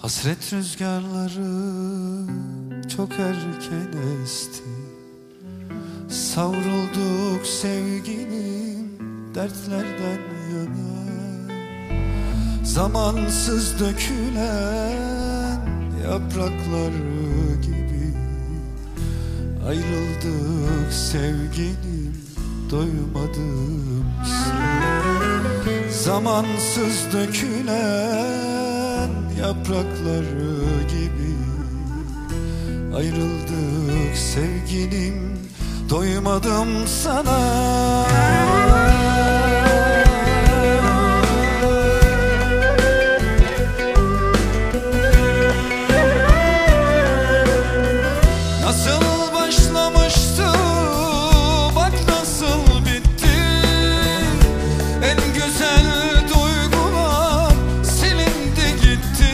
Hasret rüzgarları çok erken esti. Savrulduk sevgilim dertlerden yana. Zamansız dökülen yapraklar gibi ayrıldık sevgilim, doymadım sana. Zamansız dökülen yapraklar gibi ayrıldık sevgilim, doymadım sana. Nasıl başlamıştı, bak nasıl bitti. En güzel duygular silindi gitti.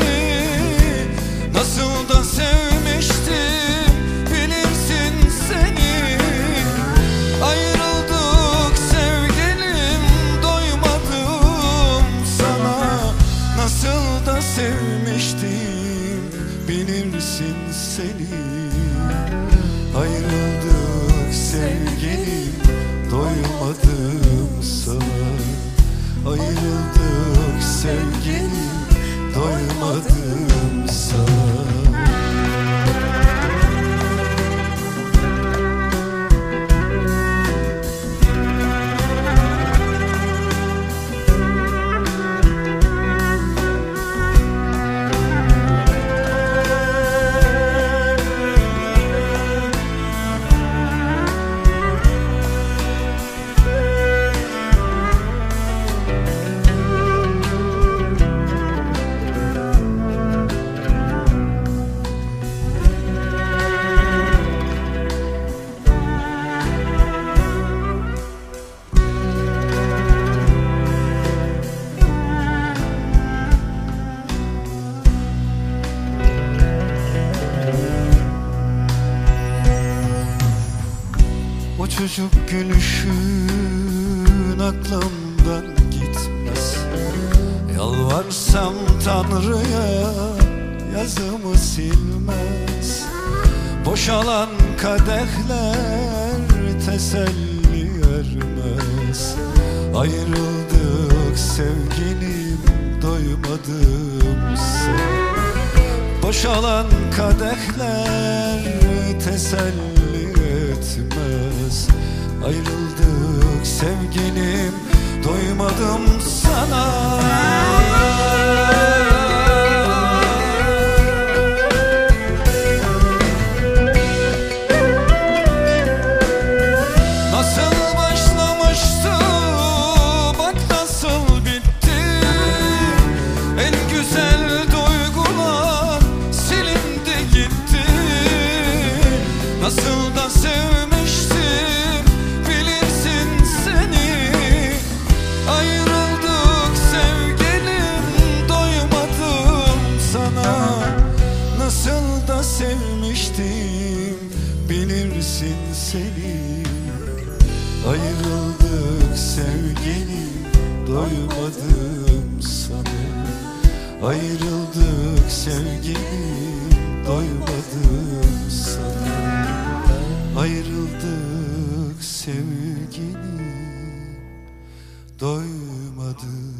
Nasıl da sevmiştim bilirsin seni. Ayrıldık sevgilim, doymadım sana. Nasıl da sevmiştim bilirsin seni. Ayrıldık sevgilim, doymadım sana. Ayrıldık sevgilim, doymadım sana. O çocuk gülüşün aklımdan gitmez. Yalvarsam Tanrı'ya yazımı silmez. Boşalan kadehler teselli vermez. Ayrıldık sevgilim, doymadım sana. Boşalan kadehler teselli etmez. Ayrıldık sevgilim, doymadım sana. Nasıl başlamıştı, bak nasıl bitti. En güzel duygular silindi gitti. Nasıl da sevmiştim bilirsin seni. Ayrıldık sevgilim, doymadım sana. Nasıl da sevmiştim bilirsin seni. Ayrıldık sevgilim, doymadım sana. Ayrıldık sevgilim, doymadım sana. Ayrıldık sevgilim, doymadım